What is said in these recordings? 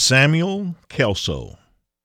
Samuel Kelso,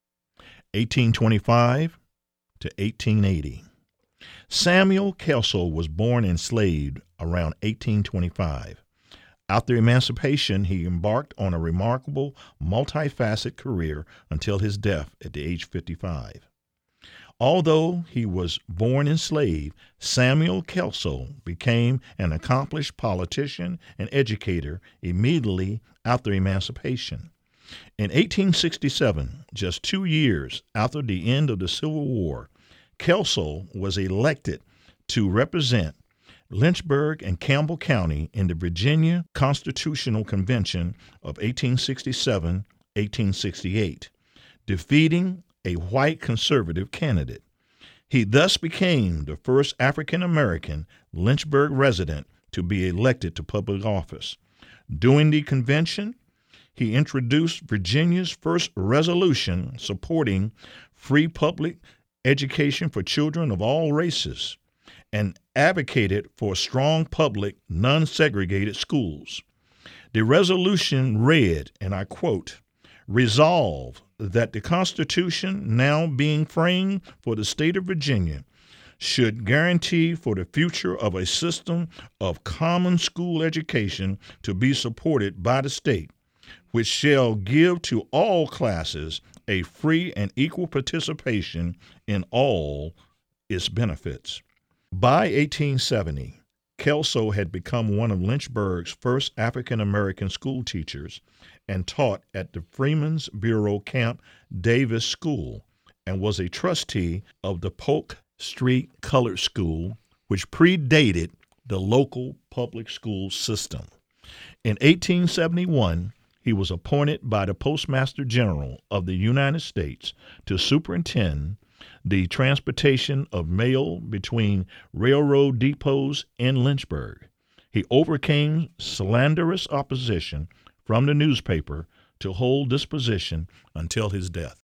1825 to 1880. Samuel Kelso was born enslaved around 1825. After emancipation, he embarked on a remarkable, multifaceted career until his death at the age of 55. Although he was born enslaved, Samuel Kelso became an accomplished politician and educator immediately after emancipation. In 1867, just 2 years after the end of the Civil War, Kelso was elected to represent Lynchburg and Campbell County in the Virginia Constitutional Convention of 1867-1868, defeating a white conservative candidate. He thus became the first African-American Lynchburg resident to be elected to public office. During the convention, he introduced Virginia's first resolution supporting free public education for children of all races and advocated for strong public, non-segregated schools. The resolution read, and I quote, "Resolve that the Constitution now being framed for the state of Virginia should guarantee for the future of a system of common school education to be supported by the state, which shall give to all classes a free and equal participation in all its benefits." By 1870, Kelso had become one of Lynchburg's first African-American school teachers and taught at the Freeman's Bureau Camp Davis School and was a trustee of the Polk Street Colored School, which predated the local public school system. In 1871, he was appointed by the Postmaster General of the United States to superintend the transportation of mail between railroad depots in Lynchburg. He overcame slanderous opposition from the newspaper to hold this position until his death.